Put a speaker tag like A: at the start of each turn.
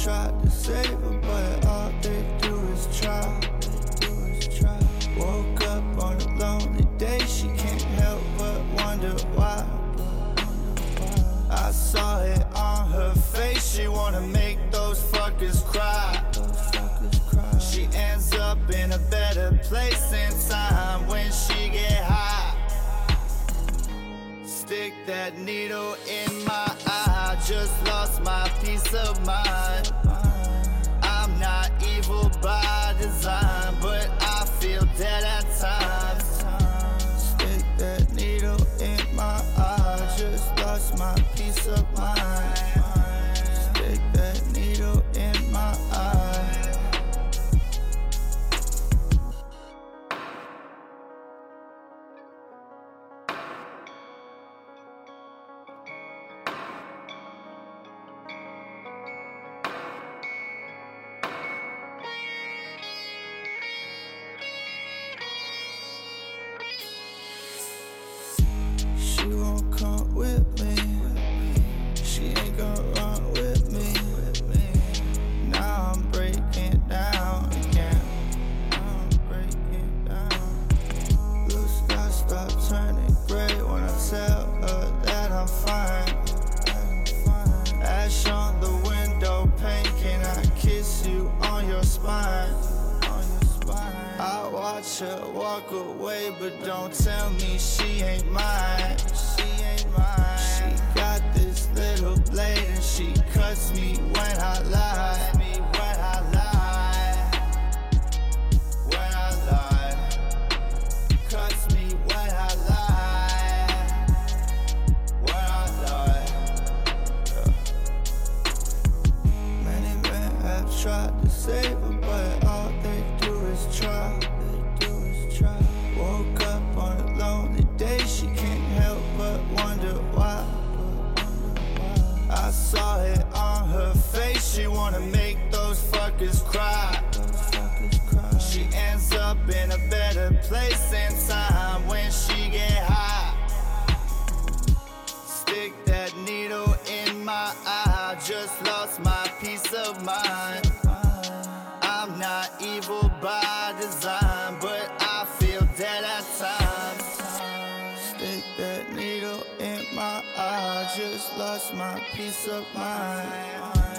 A: tried to save her, but all they do is try. Woke up on a lonely day, she can't help but wonder why. I saw it on her face, she wanna make those fuckers cry. She ends up in a better place in time when she get high. Stick that needle in my eye, just lost my peace of mind. I'm not evil by design, but I feel dead at times. Stick that needle in my eye, just lost my peace of mind. Stick that needle in my eye. She won't come with me, she ain't gon' run with me. Now I'm breaking down again. Blue sky stop turning gray when I tell her that I'm fine. Ash on the window pane, can I kiss you on your spine? I watch her walk away, but don't tell me she ain't mine. She got this little blade and she cuts me when I lie. Cuts me when I lie. Many men have tried to save her, but all they do is try. Woke up on a lonely day, she can't help but wonder why. I saw it on her face, she wanna make those fuckers cry. She ends up in a better place in time when she get high. Stick that needle in my eye, just lost my peace of mind. I'm not evil by design, but I feel dead at times. Stick that needle in my eye, just lost my peace of mind.